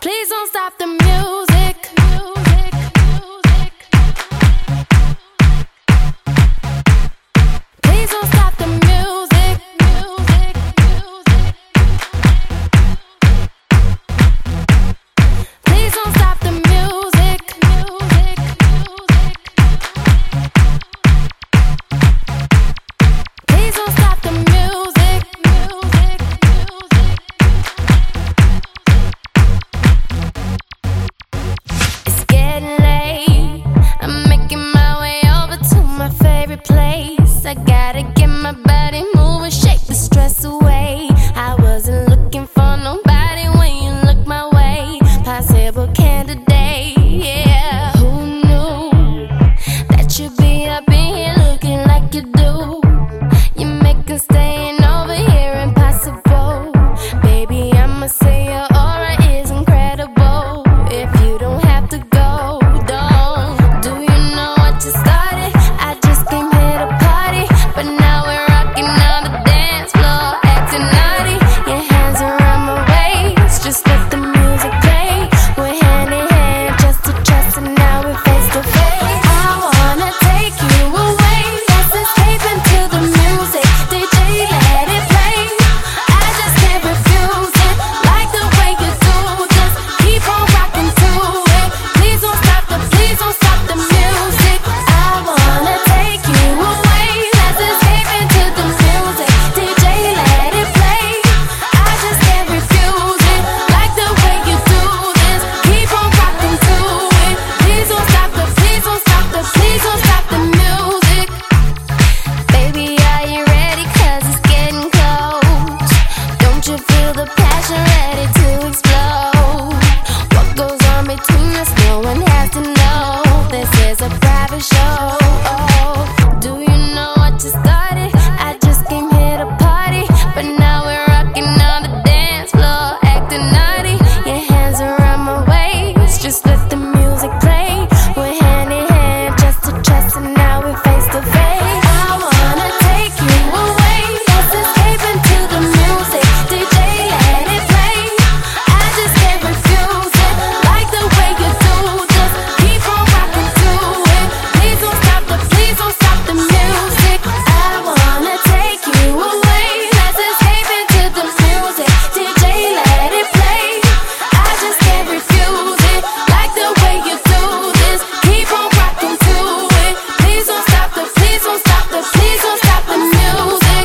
Please don't stop the music. Please don't stop the music. Please don't stop the music. Please don't stop the music. It's getting late. I'm making my way over to my favorite place. I gotta get my body moving, shake the stress away. I wasn't looking for nobody when you look my way. Possible candidate, yeah. Who knew that you'd be up in here looking like you do? You're making staying over here impossible. Baby, I'ma say your aura is incredible. If you don't have to go, don't. Do you know what you started? I just came here to party, but now we're rocking on the dance floor, acting naughty. Your hands around my waist, just let the music play. We're hand in hand, just to trust, and now we're face to face. I wanna take you away, let's escape into the music. DJ, let it play. I just can't refuse it, like the way you do. Just keep on rocking to it. Please don't stop the music. I wanna take you away, let's escape into the music. DJ, let it play. I just can't refuse it, like the way you do this. Keep on rocking to it. Please don't stop the music. Baby, are you ready? 'Cause it's getting close. Don't you feel the passion ready to explode? What goes on between us, no one has to know. This is a private show. Do you know what you started? I just came here to party, but now we're rocking on the dance floor, acting naughty. Your hands around my waist, just let the music play. We're hand in hand, just to trust, and now we're face to face. I wanna take you away, let's escape into the music. DJ, let it play. I just can't refuse it, like the way you do. Just keep on rocking to it. Please don't stop the music. I wanna take you away, let's escape into the music. DJ, let it play. I just can't refuse it, like the way you do this. Keep on rocking to it. Please don't stop the music. Please don't stop the music. Please don't stop the music.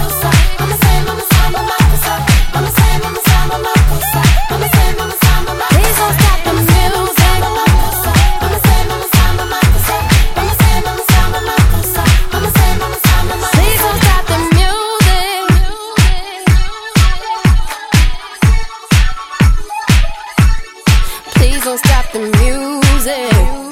Please don't stop the music.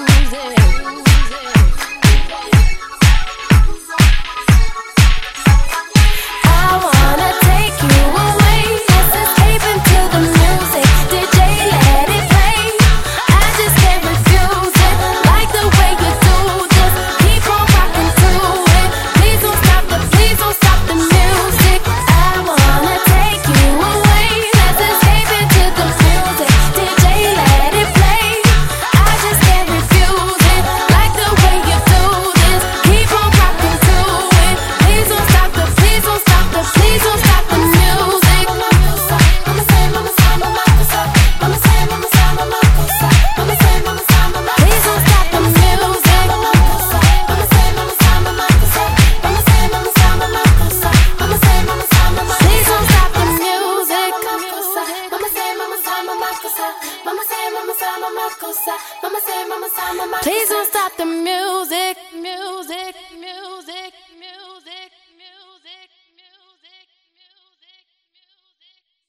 I wanna take you away, let's escape into the music. DJ, let it play. I just can't refuse it, like the way you do. Just keep on rocking to it. Please don't stop the music. I wanna take you away, let's escape into the music. DJ, let it play. I just can't refuse it, like the way you do this. Keep on rocking to it. Please don't stop the music. Please don't stop the music. Please don't stop the music. Please don't stop the music.